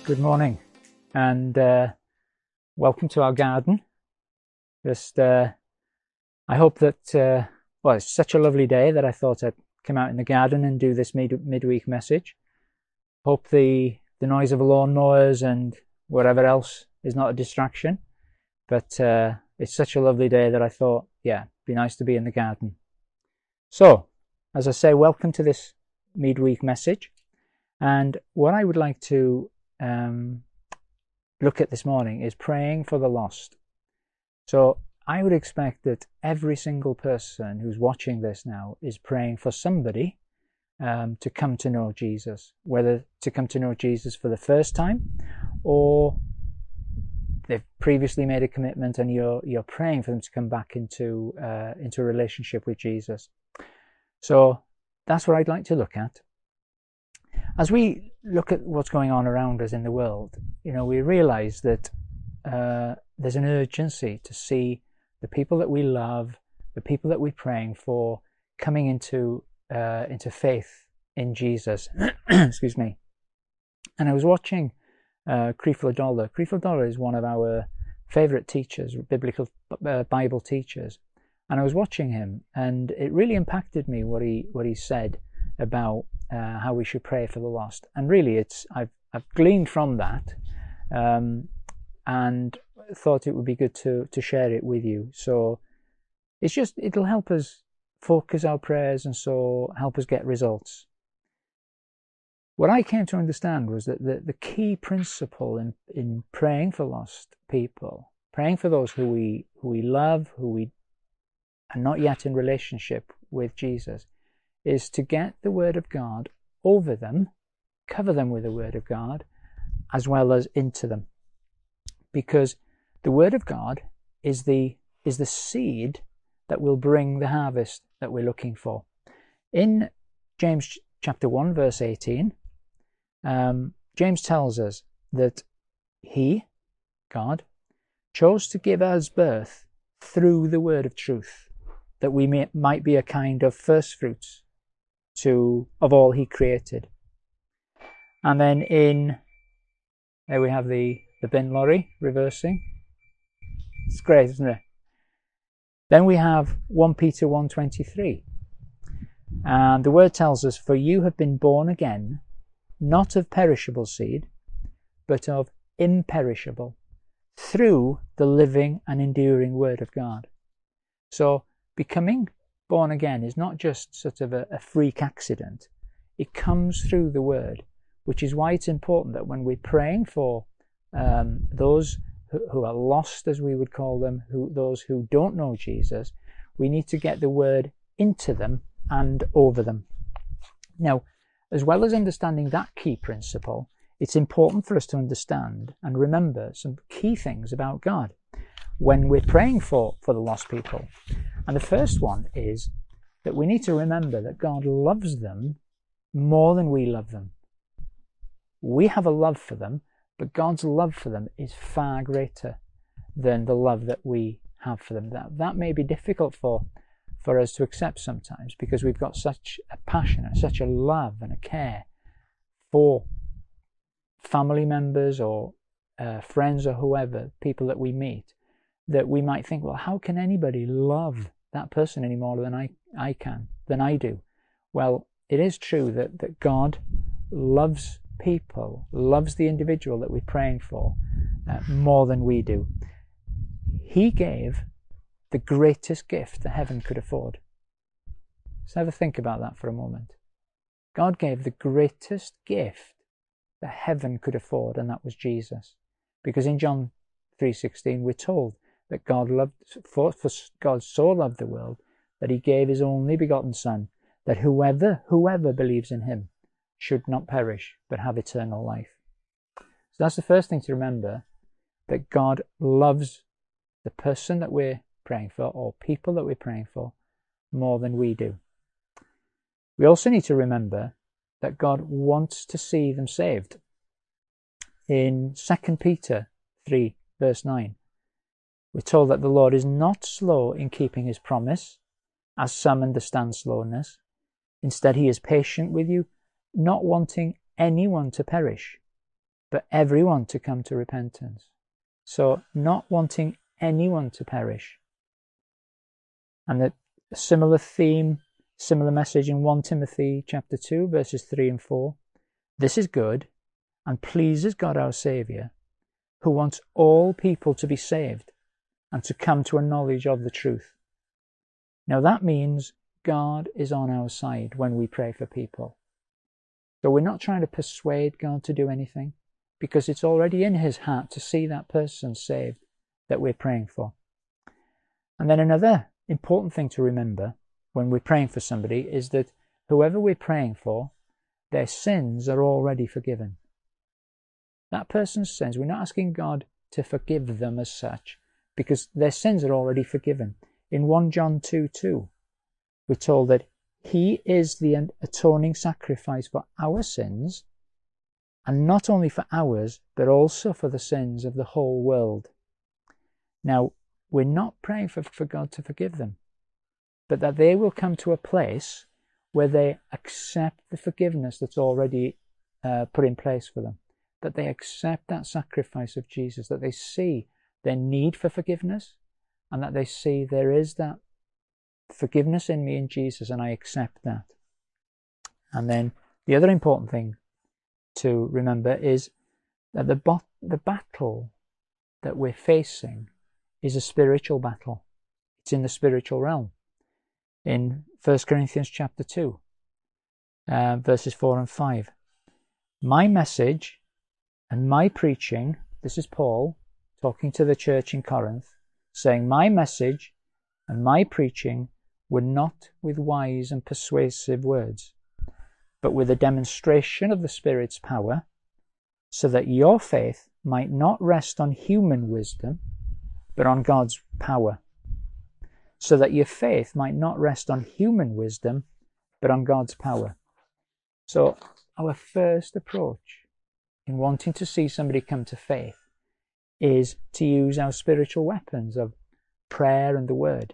Good morning, and welcome to our garden. I hope that, it's such a lovely day that I thought I'd come out in the garden and do this midweek message. Hope the noise of lawnmowers and whatever else is not a distraction, but it's such a lovely day that I thought, it'd be nice to be in the garden. So, as I say, welcome to this midweek message, and what I would like to look at this morning is praying for the lost. So I would expect that every single person who's watching this now is praying for somebody to come to know Jesus, whether to come to know Jesus for the first time or they've previously made a commitment and you're praying for them to come back into a relationship with Jesus. So that's what I'd like to look at. As we look at what's going on around us in the world, we realize that there's an urgency to see the people that we love, the people that we're praying for, coming into faith in Jesus. Excuse me. And I was watching Creflo Dollar. Creflo Dollar is one of our favorite teachers, biblical Bible teachers. And I was watching him, and it really impacted me what he said about how we should pray for the lost. And really, I've gleaned from that, and thought it would be good to share it with you. So it'll help us focus our prayers and so help us get results. What I came to understand was that the key principle in praying for lost people, praying for those who we love, who we are not yet in relationship with Jesus, is to get the Word of God over them, cover them with the Word of God, as well as into them. Because the Word of God is the seed that will bring the harvest that we're looking for. In James chapter 1, verse 18, James tells us that He, God, chose to give us birth through the word of truth, that we might be a kind of first fruits of all He created. And then there we have the bin lorry reversing. It's great, isn't it? Then we have 1 Peter 1:23. And the word tells us, "For you have been born again, not of perishable seed, but of imperishable, through the living and enduring word of God." So becoming born again is not just sort of a freak accident. It comes through the word, which is why it's important that when we're praying for those who are lost, as we would call them, those who don't know Jesus, we need to get the word into them and over them. Now, as well as understanding that key principle, it's important for us to understand and remember some key things about God when we're praying for the lost people. And the first one is that we need to remember that God loves them more than we love them. We have a love for them, but God's love for them is far greater than the love that we have for them. That may be difficult for us to accept sometimes, because we've got such a passion and such a love and a care for family members or friends or whoever, people that we meet, that we might think, well, how can anybody love that person any more than I do? Well, it is true that God loves people, loves the individual that we're praying for more than we do. He gave the greatest gift that heaven could afford. Let's have a think about that for a moment. God gave the greatest gift that heaven could afford, and that was Jesus. Because in John 3:16 we're told that God so loved the world that He gave His only begotten Son, that whoever believes in Him should not perish but have eternal life. So that's the first thing to remember, that God loves the person that we're praying for, or people that we're praying for, more than we do. We also need to remember that God wants to see them saved. In 2 Peter 3 verse 9, we're told that the Lord is not slow in keeping His promise, as some understand slowness. Instead, He is patient with you, not wanting anyone to perish, but everyone to come to repentance. So not wanting anyone to perish. And that a similar theme, similar message in 1 Timothy chapter 2, verses 3 and 4. This is good and pleases God our Saviour, who wants all people to be saved and to come to a knowledge of the truth. Now that means God is on our side when we pray for people. So we're not trying to persuade God to do anything, because it's already in his heart to see that person saved that we're praying for. And then another important thing to remember when we're praying for somebody is that whoever we're praying for, their sins are already forgiven. That person's sins, we're not asking God to forgive them as such, because their sins are already forgiven. In 1 John 2:2, we're told that he is the atoning sacrifice for our sins, and not only for ours, but also for the sins of the whole world. Now, we're not praying for God to forgive them, but that they will come to a place where they accept the forgiveness that's already put in place for them, that they accept that sacrifice of Jesus, that they see their need for forgiveness, and that they see there is that forgiveness in me in Jesus, and I accept that. And then the other important thing to remember is that the battle that we're facing is a spiritual battle. It's in the spiritual realm. In 1 Corinthians chapter 2, verses 4 and 5. My message and my preaching, this is Paul talking to the church in Corinth, saying, my message and my preaching were not with wise and persuasive words, but with a demonstration of the Spirit's power, so that your faith might not rest on human wisdom, but on God's power. So that your faith might not rest on human wisdom, but on God's power. So our first approach in wanting to see somebody come to faith is to use our spiritual weapons of prayer and the word.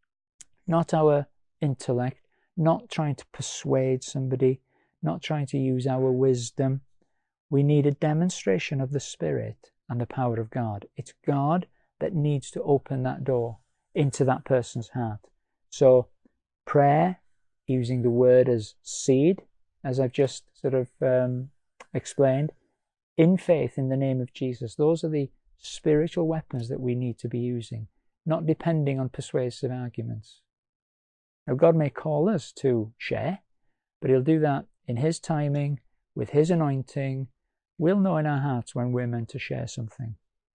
Not our intellect, not trying to persuade somebody, not trying to use our wisdom. We need a demonstration of the Spirit and the power of God. It's God that needs to open that door into that person's heart. So prayer, using the word as seed, as I've just sort of explained, in faith in the name of Jesus, those are the spiritual weapons that we need to be using, not depending on persuasive arguments. Now, God may call us to share, but he'll do that in his timing, with his anointing. We'll know in our hearts when we're meant to share something.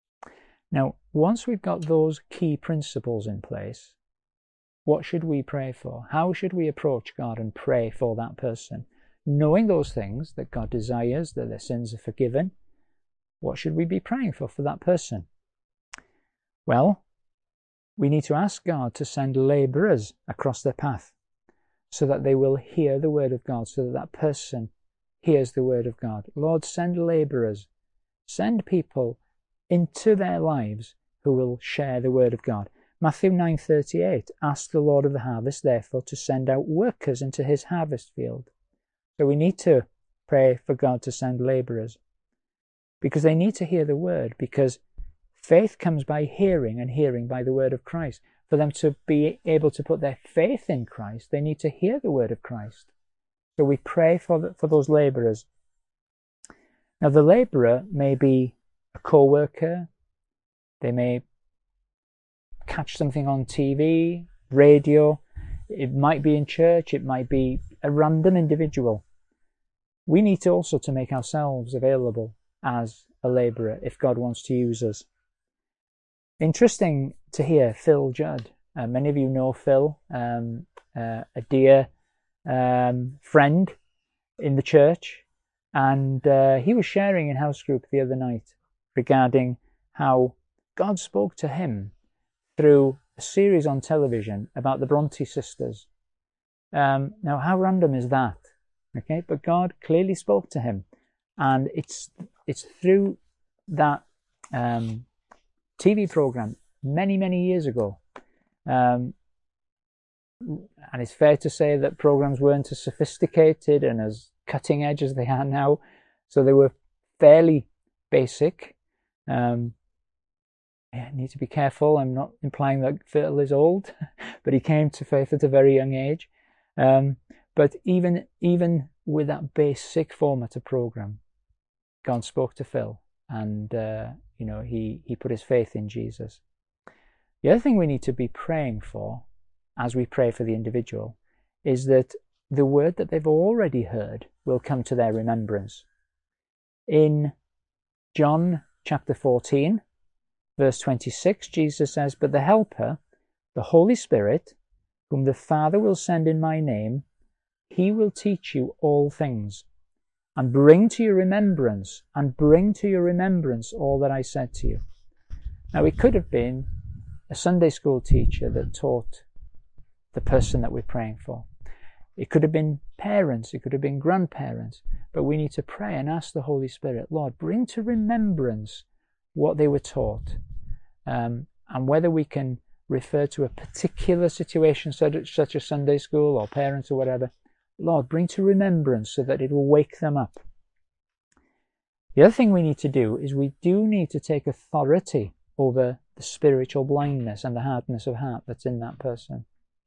Now, once we've got those key principles in place, what should we pray for? How should we approach God and pray for that person? Knowing those things, that God desires, that their sins are forgiven, what should we be praying for that person? Well, we need to ask God to send labourers across their path so that they will hear the word of God, so that that person hears the word of God. Lord, send labourers, send people into their lives who will share the word of God. Matthew 9:38, ask the Lord of the harvest, therefore, to send out workers into his harvest field. So we need to pray for God to send labourers, because they need to hear the word, because faith comes by hearing, and hearing by the word of Christ. For them to be able to put their faith in Christ, they need to hear the word of Christ. So we pray for those labourers. Now, the labourer may be a co-worker, they may catch something on TV, radio, it might be in church, it might be a random individual. We need to also to make ourselves available as a labourer if God wants to use us. Interesting to hear Phil Judd. Many of you know Phil, a dear friend in the church, and he was sharing in house group the other night regarding how God spoke to him through a series on television about the Bronte sisters. Now, how random is that? Okay, but God clearly spoke to him, and it's through that TV program many years ago. And it's fair to say that programs weren't as sophisticated and as cutting edge as they are now, so they were fairly basic. I need to be careful. I'm not implying that Phil is old, but he came to faith at a very young age. But even with that basic format of program, God spoke to Phil, and he put his faith in Jesus. The other thing we need to be praying for, as we pray for the individual, is that the word that they've already heard will come to their remembrance. In John chapter 14, verse 26, Jesus says, "But the Helper, the Holy Spirit, whom the Father will send in my name, he will teach you all things, and bring to your remembrance all that I said to you." Now, it could have been a Sunday school teacher that taught the person that we're praying for. It could have been parents, it could have been grandparents, but we need to pray and ask the Holy Spirit, Lord, bring to remembrance what they were taught, and whether we can refer to a particular situation such as Sunday school or parents or whatever, Lord, bring to remembrance so that it will wake them up. The other thing we need to do is we do need to take authority over the spiritual blindness and the hardness of heart that's in that person.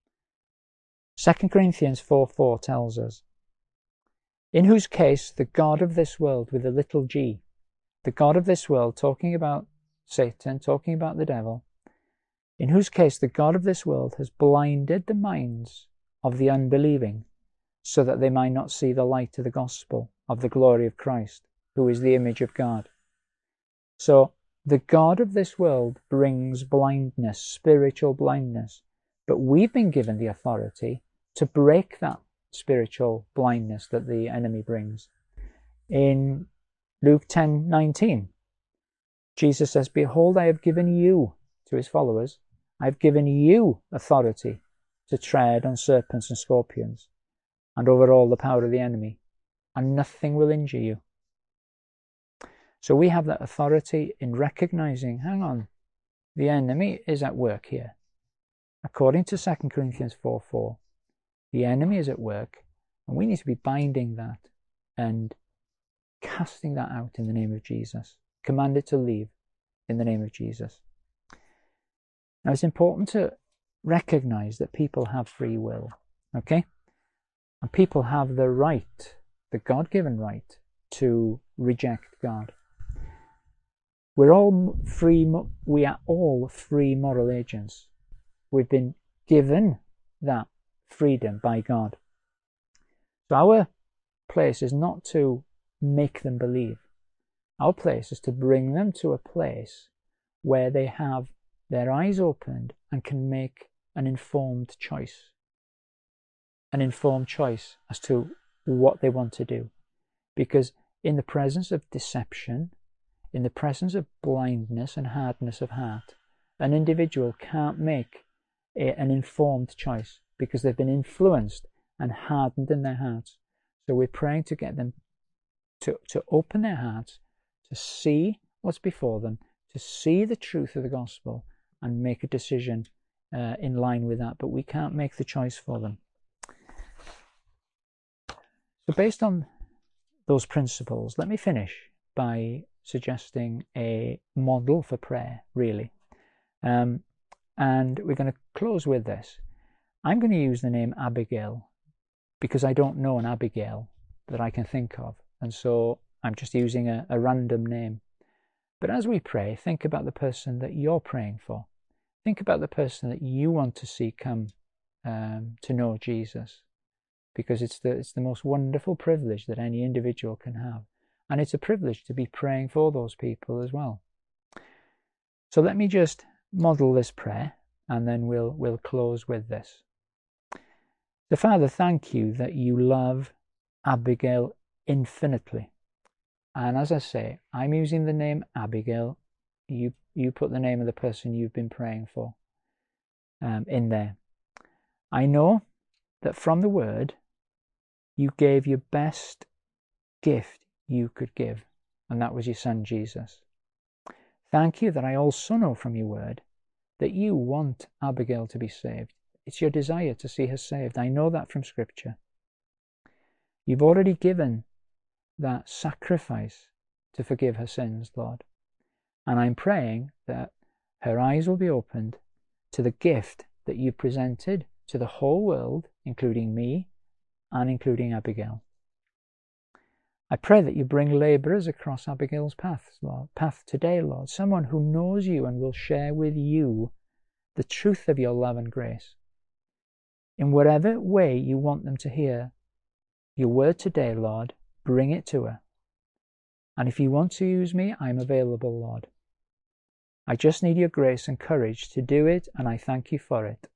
2 Corinthians 4:4 tells us, "In whose case the God of this world," with a little g, the God of this world, talking about Satan, talking about the devil, "in whose case the God of this world has blinded the minds of the unbelieving, so that they might not see the light of the gospel of the glory of Christ, who is the image of God." So the God of this world brings blindness, spiritual blindness, but we've been given the authority to break that spiritual blindness that the enemy brings. In Luke 10:19, Jesus says, "Behold, I have given you," to his followers, "I have given you authority to tread on serpents and scorpions, and over all the power of the enemy, and nothing will injure you." So we have that authority in recognizing, hang on, the enemy is at work here. According to 2 Corinthians 4:4, the enemy is at work, and we need to be binding that and casting that out in the name of Jesus. Command it to leave in the name of Jesus. Now, it's important to recognize that people have free will, okay? And people have the right, the God-given right, to reject God. We are all free moral agents. We've been given that freedom by God. So our place is not to make them believe. Our place is to bring them to a place where they have their eyes opened and can make an informed choice. An informed choice as to what they want to do. Because in the presence of deception, in the presence of blindness and hardness of heart, an individual can't make an informed choice because they've been influenced and hardened in their hearts. So we're praying to get them to open their hearts, to see what's before them, to see the truth of the gospel and make a decision in line with that. But we can't make the choice for them. So based on those principles, let me finish by suggesting a model for prayer, really. And we're going to close with this. I'm going to use the name Abigail because I don't know an Abigail that I can think of. And so I'm just using a random name. But as we pray, think about the person that you're praying for. Think about the person that you want to see come to know Jesus. Because it's the most wonderful privilege that any individual can have. And it's a privilege to be praying for those people as well. So let me just model this prayer, and then we'll close with this. So Father, thank you that you love Abigail infinitely. And as I say, I'm using the name Abigail. You put the name of the person you've been praying for in there. I know that from the word, you gave your best gift you could give, and that was your son Jesus. Thank you that I also know from your word that you want Abigail to be saved. It's your desire to see her saved. I know that from Scripture. You've already given that sacrifice to forgive her sins, Lord. And I'm praying that her eyes will be opened to the gift that you've presented to the whole world, including me and including Abigail. I pray that you bring labourers across Abigail's path today, Lord, someone who knows you and will share with you the truth of your love and grace. In whatever way you want them to hear your word today, Lord, bring it to her. And if you want to use me, I'm available, Lord. I just need your grace and courage to do it, and I thank you for it.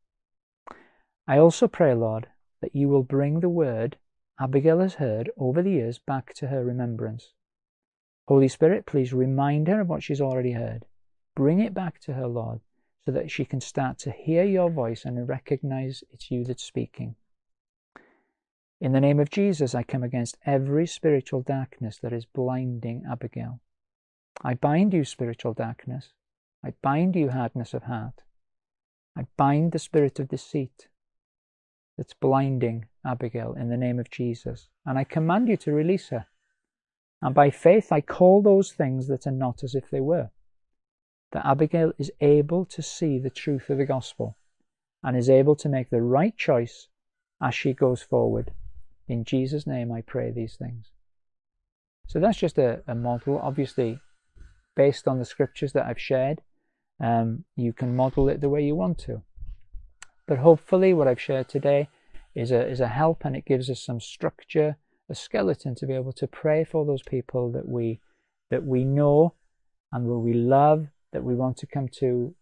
I also pray, Lord, that you will bring the word Abigail has heard over the years back to her remembrance. Holy Spirit, please remind her of what she's already heard. Bring it back to her, Lord, so that she can start to hear your voice and recognize it's you that's speaking. In the name of Jesus, I come against every spiritual darkness that is blinding Abigail. I bind you, spiritual darkness. I bind you, hardness of heart. I bind the spirit of deceit that's blinding Abigail in the name of Jesus. And I command you to release her. And by faith, I call those things that are not as if they were. That Abigail is able to see the truth of the gospel and is able to make the right choice as she goes forward. In Jesus' name, I pray these things. So that's just a model, obviously, based on the scriptures that I've shared. You can model it the way you want to. But hopefully what I've shared today is a help, and it gives us some structure, a skeleton to be able to pray for those people that we know and that we love, that we want to come to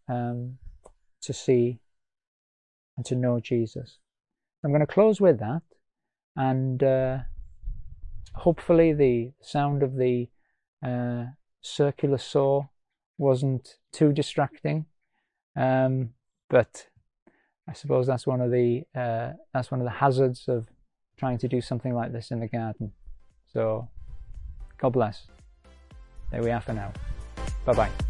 see and to know Jesus. I'm going to close with that, and hopefully the sound of the circular saw wasn't too distracting, but I suppose that's one of the hazards of trying to do something like this in the garden. So God bless. There we are for now. Bye bye.